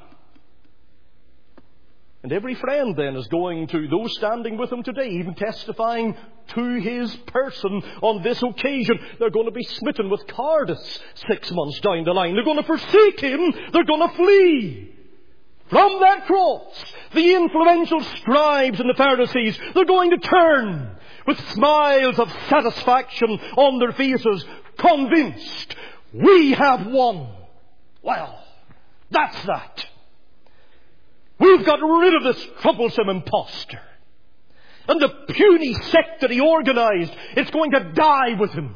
And every friend then is going to, those standing with him today, even testifying to his person on this occasion, they're going to be smitten with cowardice 6 months down the line. They're going to forsake him. They're going to flee from that cross. The influential scribes and the Pharisees, they're going to turn with smiles of satisfaction on their faces, convinced, we have won. Well, that's that. We've got rid of this troublesome impostor. And the puny sect that he organized, it's going to die with him.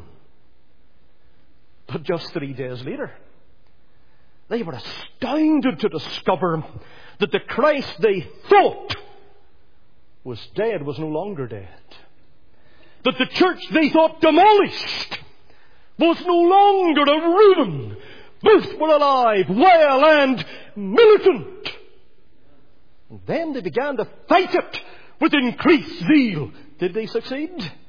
But just 3 days later, they were astounded to discover that the Christ they thought was dead was no longer dead. That the church they thought demolished was no longer a ruin. Both were alive, well and militant. And then they began to fight it with increased zeal. Did they succeed?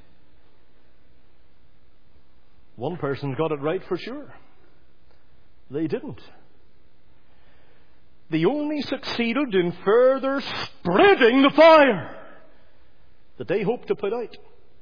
One person got it right for sure. They didn't. They only succeeded in further spreading the fire that they hoped to put out.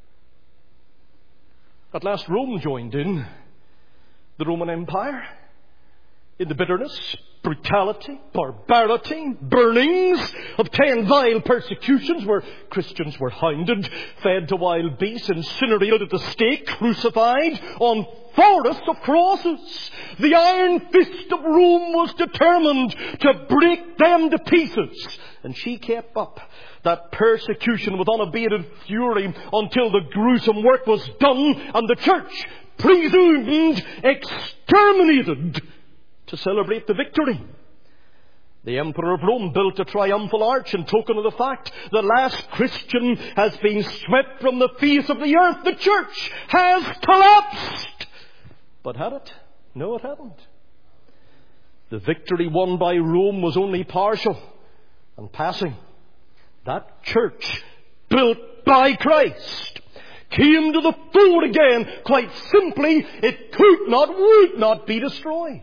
At last Rome joined in, the Roman Empire, in the bitterness, brutality, barbarity, burnings of 10 vile persecutions where Christians were hounded, fed to wild beasts, incinerated at the stake, crucified on forests of crosses. The iron fist of Rome was determined to break them to pieces. And she kept up that persecution with unabated fury until the gruesome work was done and the church, presumed exterminated, to celebrate the victory. The Emperor of Rome built a triumphal arch in token of the fact the last Christian has been swept from the face of the earth. The church has collapsed. But had it? No, it hadn't. The victory won by Rome was only partial and passing. That church, built by Christ, came to the fore again. Quite simply, it could not, would not be destroyed.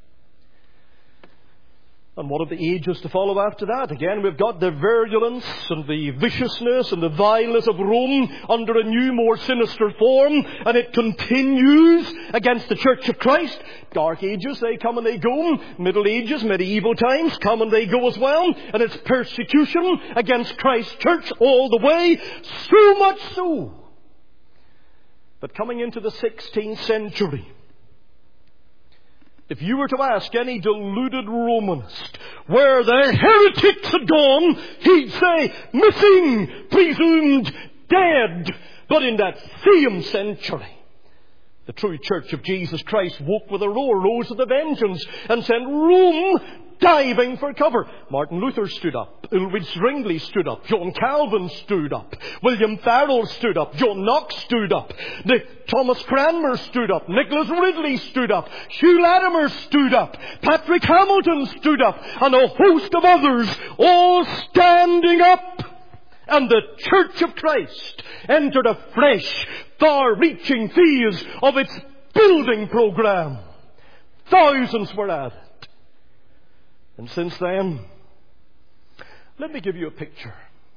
And what are the ages to follow after that? Again, we've got the virulence and the viciousness and the vileness of Rome under a new, more sinister form. And it continues against the Church of Christ. Dark Ages, they come and they go. Middle Ages, medieval times, come and they go as well. And it's persecution against Christ's church all the way. So much so that coming into the 16th century, if you were to ask any deluded Romanist where the heretics had gone, he'd say, missing, presumed dead. But in that same century, the true Church of Jesus Christ woke with a roar, rose to the vengeance, and sent Rome diving for cover. Martin Luther stood up. Ulrich Zwingli stood up. John Calvin stood up. William Farel stood up. John Knox stood up. Thomas Cranmer stood up. Nicholas Ridley stood up. Hugh Latimer stood up. Patrick Hamilton stood up. And a host of others all standing up. And the Church of Christ entered a fresh, far-reaching phase of its building program. Thousands were at it. And since then, let me give you a picture.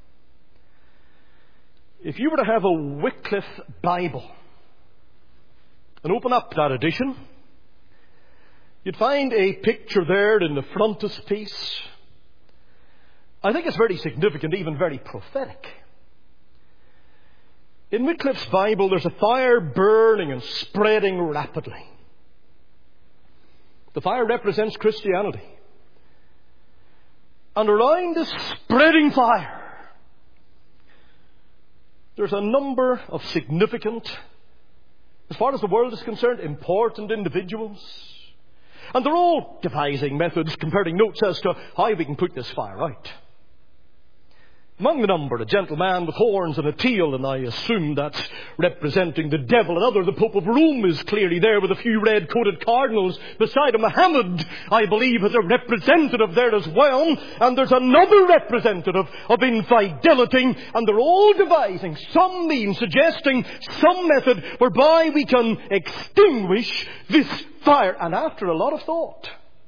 If you were to have a Wycliffe Bible and open up that edition, you'd find a picture there in the frontispiece. I think it's very significant, even very prophetic. In Wycliffe's Bible, there's a fire burning and spreading rapidly. The fire represents Christianity. And around this spreading fire, there's a number of significant, as far as the world is concerned, important individuals. And they're all devising methods, comparing notes as to how we can put this fire out. Among the number, a gentleman with horns and a tail, and I assume that's representing the devil. Another, the Pope of Rome, is clearly there with a few red-coated cardinals beside him. Muhammad, I believe, is a representative there as well. And there's another representative of infidelity, and they're all devising some means, suggesting some method whereby we can extinguish this fire. And after a lot of thought,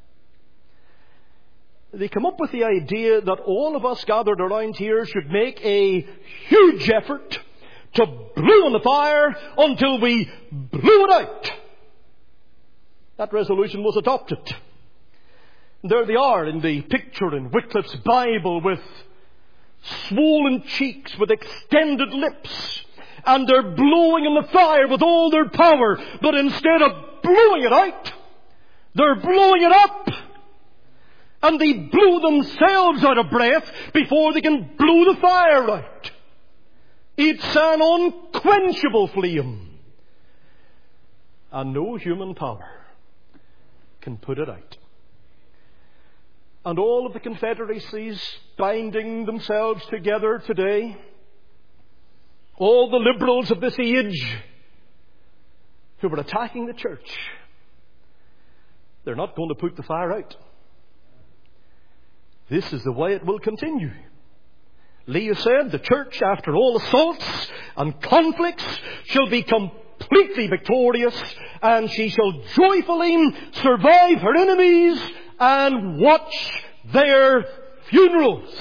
they come up with the idea that all of us gathered around here should make a huge effort to blow on the fire until we blew it out. That resolution was adopted. There they are in the picture in Wycliffe's Bible, with swollen cheeks, with extended lips, and they're blowing on the fire with all their power. But instead of blowing it out, they're blowing it up. And they blew themselves out of breath before they can blow the fire out. It's an unquenchable flame. And no human power can put it out. And all of the confederacies binding themselves together today, all the liberals of this age who are attacking the church, they're not going to put the fire out. This is the way it will continue. Leah said, the church, after all assaults and conflicts, shall be completely victorious, and she shall joyfully survive her enemies and watch their funerals.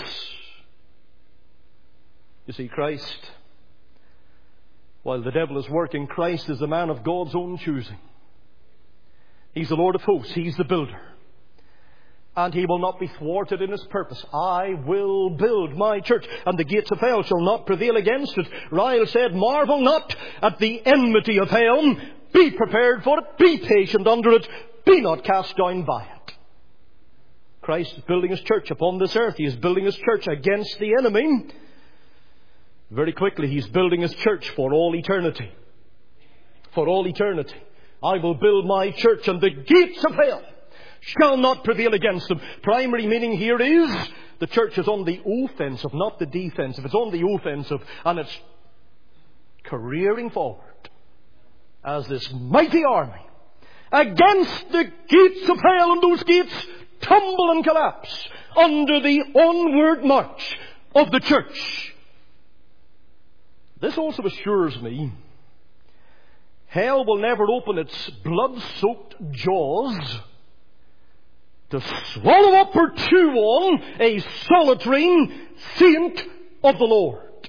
You see, Christ, while the devil is working, Christ is a man of God's own choosing. He's the Lord of hosts. He's the builder. And He will not be thwarted in His purpose. I will build my church, and the gates of hell shall not prevail against it. Ryle said, marvel not at the enmity of hell. Be prepared for it. Be patient under it. Be not cast down by it. Christ is building His church upon this earth. He is building His church against the enemy. Very quickly, He's building His church for all eternity. For all eternity. I will build my church, and the gates of hell shall not prevail against them. Primary meaning here is the church is on the offensive, not the defensive. It's on the offensive, and it's careering forward as this mighty army against the gates of hell, and those gates tumble and collapse under the onward march of the church. This also assures me hell will never open its blood-soaked jaws to swallow up or chew on a solitary saint of the Lord.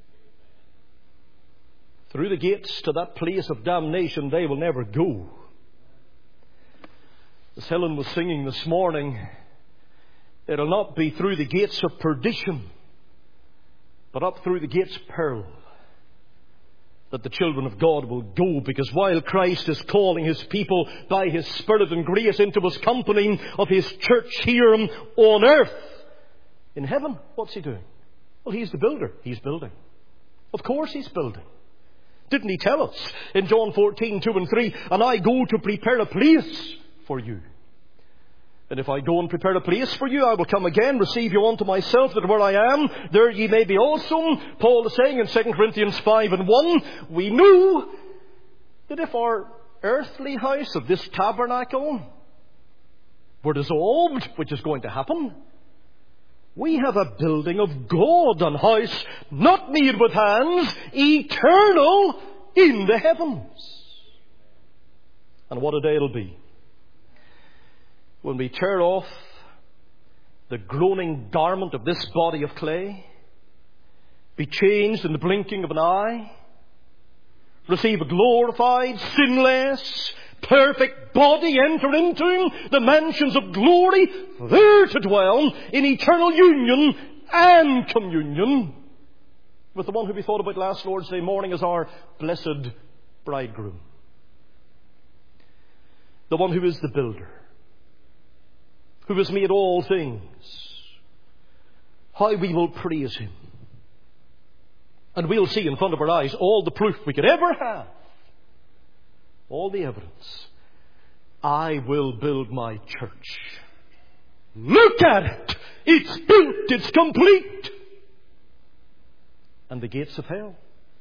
Through the gates to that place of damnation they will never go. As Helen was singing this morning, it'll not be through the gates of perdition, but up through the gates of pearl that the children of God will go. Because while Christ is calling His people by His Spirit and grace into His company of His church here on earth, in heaven, what's He doing? Well, He's the builder. He's building. Of course He's building. Didn't He tell us in John 14:2 and 3, and I go to prepare a place for you. And if I go and prepare a place for you, I will come again, receive you unto myself, that where I am, there ye may be also. Paul is saying in 2 Corinthians 5 and 1, we knew that if our earthly house of this tabernacle were dissolved, which is going to happen, we have a building of God, an house not made with hands, eternal in the heavens. And what a day it'll be when we tear off the groaning garment of this body of clay, be changed in the blinking of an eye, receive a glorified, sinless, perfect body, enter into the mansions of glory, there to dwell in eternal union and communion with the one who we thought about last Lord's Day morning as our blessed bridegroom. The one who is the builder, who has made all things. How we will praise Him. And we'll see in front of our eyes all the proof we could ever have. All the evidence. I will build my church. Look at it! It's built, it's complete. and the gates of hell.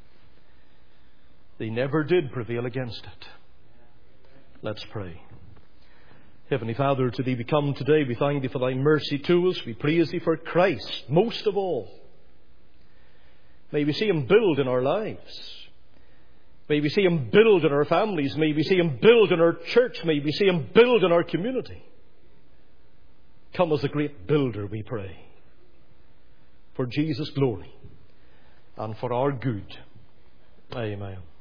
They never did prevail against it. Let's pray. Heavenly Father, to Thee we come today. We thank Thee for Thy mercy to us. We praise Thee for Christ, most of all. May we see Him build in our lives. May we see Him build in our families. May we see Him build in our church. May we see Him build in our community. Come as a great builder, we pray. For Jesus' glory and for our good. Amen.